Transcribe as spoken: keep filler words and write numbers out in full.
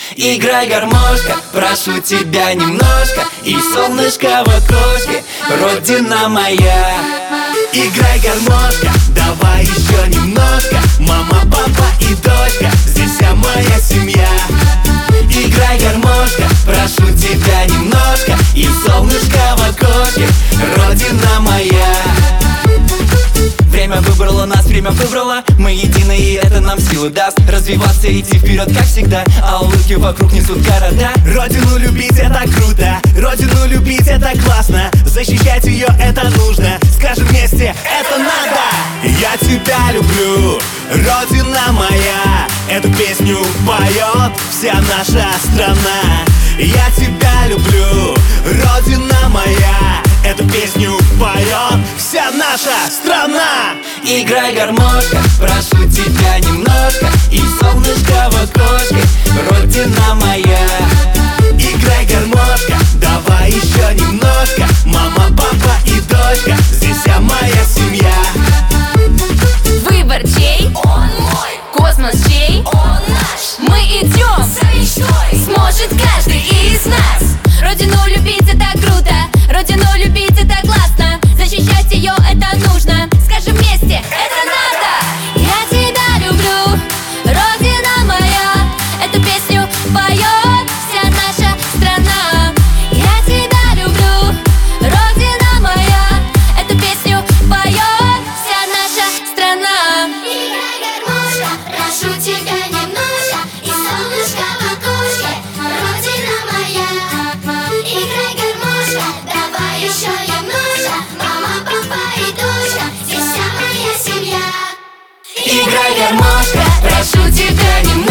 Играй, гармошка, прошу тебя немножко, и солнышко в окошке, родина моя. Играй, гармошка, давай еще немножко, мама, папа и дочка, здесь вся моя семья. Играй, гармошка, прошу тебя немножко, и солнышко в окошке, родина моя. Время выбрало нас, время выбрало, мы едины, и это нам силы даст развиваться, идти вперед, как всегда, а улыбки вокруг несут города. Родину любить — это круто, родину любить — это классно, защищать ее — это нужно, скажем вместе — это надо. Я тебя люблю, родина моя, эту песню поет вся наша страна. Я тебя люблю, родина моя, эту песню поет вся наша страна. Играй, гармошка, прошу тебя немножко, и солнышко в окошке, родина моя. Играй, гармошка, давай еще немножко, мама, папа и дочка, здесь вся моя семья. Выбор чей? Он мой. Космос чей? Он наш. Мы идем За мечтой. Сможет каждый из нас. Родину любить — это круто, родину любить — это классно, защищать ее — это нужно, скажем вместе — это надо. Я тебя люблю, родина моя, эту песню поет вся наша страна. Я тебя люблю, родина моя, эту песню поет вся наша страна. Играй, гармошка, прошу тебя немножко, и солнышко в окошке, родина моя. Играй, гармошка, давай еще немножко, мама, папа и дочка, здесь вся моя семья. Играй, гармошка, прошу тебя немножко,